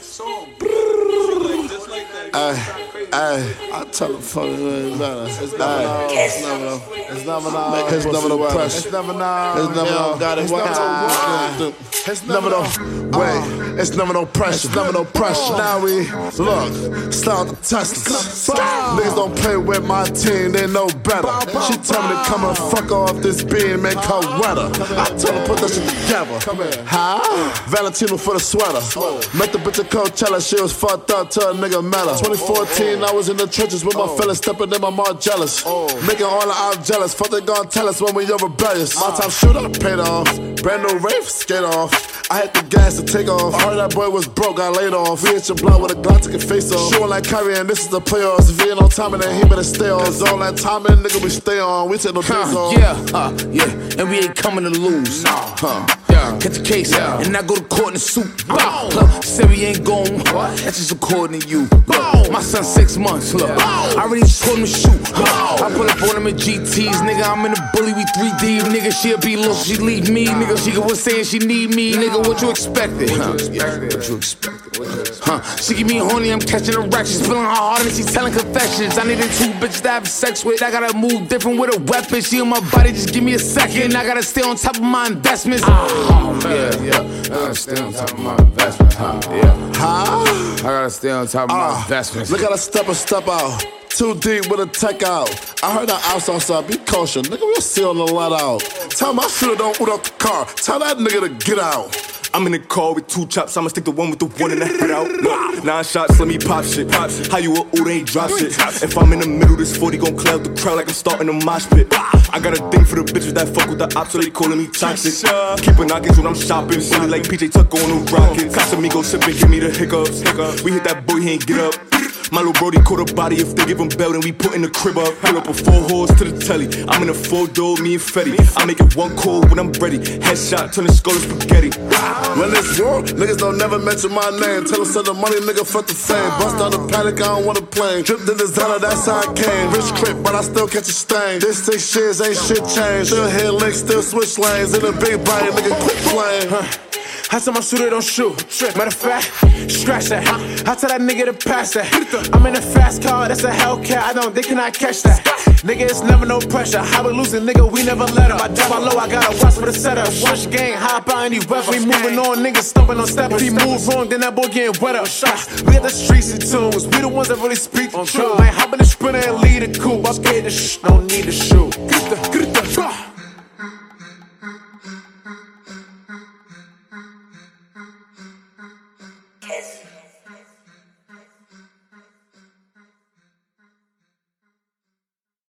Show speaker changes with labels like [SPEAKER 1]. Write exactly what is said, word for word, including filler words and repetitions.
[SPEAKER 1] Hey, hey, I tell the fuck it ain't better. It's never no, it's never no, it's never no, it's never no pressure. It's never no, it's never no, got it. It's never no, wait, it's never no pressure. It's never no pressure. Now we look, start the Tesla. Niggas don't play with my team, they know better. She tell me to come and fuck off this beam, make her wetter. I tell her put that shit together. Huh? Valentino for the sweater. Met the bitch at Coachella, she was fucked up till a nigga met her. twenty fourteen, I was in the trenches with my fellas, stepping in my mom jealous. Making all of our jealous, fuck they gon' tell us when we are rebellious. My time shooter paid off, brand new Wraith, skate off. I had the gas to take off. Heard that boy was broke, got laid off. We hit your blood with a Glock, took your face off. Shooting like Kyrie, and this is the playoffs. If he ain't on time, then he better stay on. Cause all that time, and nigga, we stay on. We take no days off.
[SPEAKER 2] Yeah, uh, yeah, and we ain't coming to lose. Huh. Yeah. Catch a case, yeah. And I go to court in a suit. Look, say we ain't going. That's just according to you. Look, my son six months. Look, I already told him to shoot. Look, I pull up on him in G Ts, nigga. I'm in a bully, we three D, nigga. She'll be low, she leave me, nigga. She was saying she need me, nigga. What you expected? Huh? What you expected? Huh? She give me horny, I'm catching a rack. She's feeling her heart and she's telling confessions. I needed two bitches to have sex with. I gotta move different with a weapon. She on my body, just give me a second. I gotta stay on top of my investments. Oh, yeah, yeah. I gotta stay on top of my investments. Huh? Yeah. Huh? I gotta stay on top of my uh, investments.
[SPEAKER 1] Look how I step and step out. Too deep with a tech out. I heard that outside outside, be kosher. Nigga, we'll see on the let out. Tell my shooter don't boot up the car. Tell that nigga to get out.
[SPEAKER 3] I'm in the car with two chops, I'ma stick the one with the one in the head out. Look, nine shots, let me pop shit. Pop shit. How you a ooh, they ain't drop shit. If I'm in the middle, this forty gon' cloud the crowd like I'm starting a mosh pit. I got a thing for the bitches that fuck with the ops, so they calling me toxic. Keep a knockers when I'm shopping, silly like P J Tucker on the rocket. Casamigos sipping, give me the hiccups. We hit that boy, he ain't get up. My little brody caught a body, if they give him bail, then we put in the crib up. Pull up a four horse to the telly. I'm in a four door, me and Fetty. I make it one call when I'm ready. Headshot, turn the skull to spaghetti.
[SPEAKER 1] When it's war, niggas don't never mention my name. Tell us send the money, nigga, fuck the fame. Bust down the paddock, I don't want a plane. Dripped in designer, that's how I came. Rich crip, but I still catch a stain. This six years ain't shit changed. Still hit links, still switch lanes. In a big body, nigga, quit playing.
[SPEAKER 2] I tell my shooter don't shoot. Matter of fact, scratch that. I tell that nigga to pass that. I'm in a fast car, that's a Hellcat. I don't, they cannot catch that. Nigga, it's never no pressure. How we losing, nigga, we never let up. I drop my low, I gotta watch for the setup. Watch gang, hop out any weather. We moving on, niggas stumping on steppers. If he move wrong, then that boy getting wet up. We got the streets in tunes. We the ones that really speak the truth. I ain't hop in the sprinter and lead the coupe. I paid the shh, don't need to shoot.